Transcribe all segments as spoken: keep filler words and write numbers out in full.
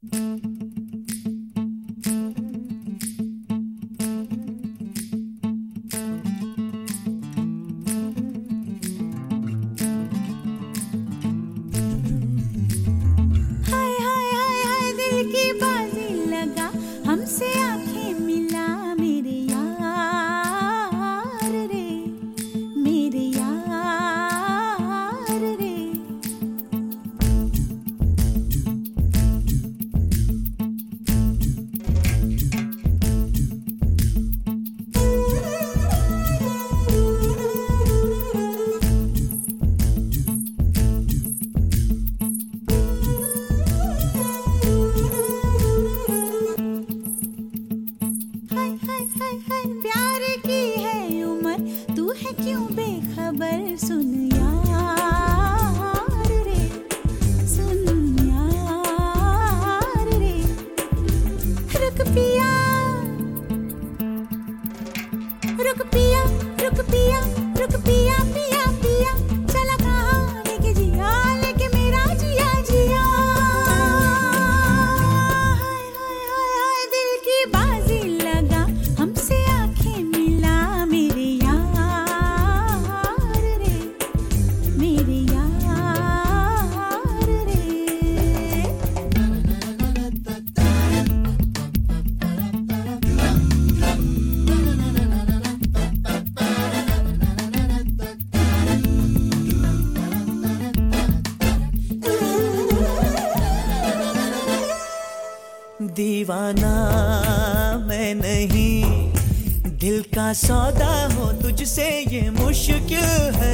दीवाना मैं नहीं, दिल का सौदा हो तुझसे ये मुश्किल है।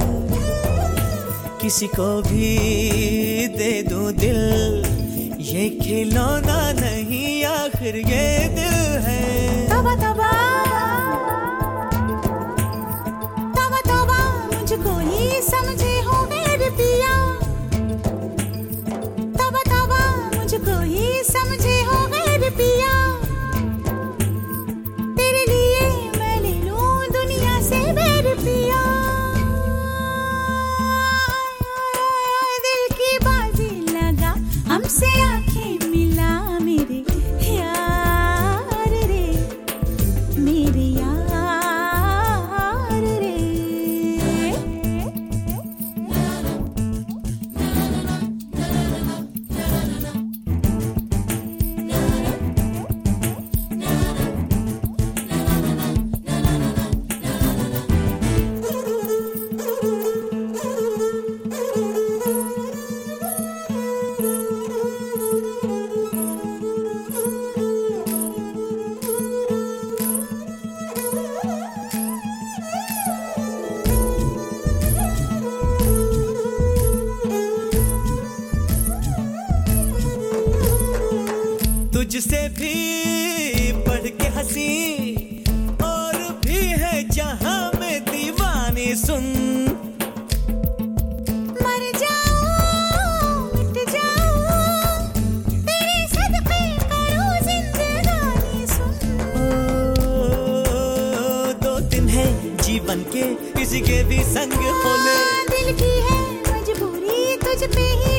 किसी को भी दे दूं दिल, ये खिलौना नहीं आखिर ये दिल है। तौबा तौबा तौबा तौबा मुझको ही समझे हो मेरे पिया। तौबा तौबा मुझको ही समझे हो मेरे पिया। तेरे लिए मैं ले लूं दुनिया से मेरे पिया। दिल की बाजी लगा हमसे आंखें मिला मेरे यार रे, मेरे यार रे। तुझसे भी बढ़ के हंसी और भी है जहां में दीवानी सुन। मर जाऊं मिट जाऊं तेरे सदके करूं जिंदगानी सुन। ओ, दो दिन है जीवन के किसी के भी संग होने। दिल की है मजबूरी तुझ पे ही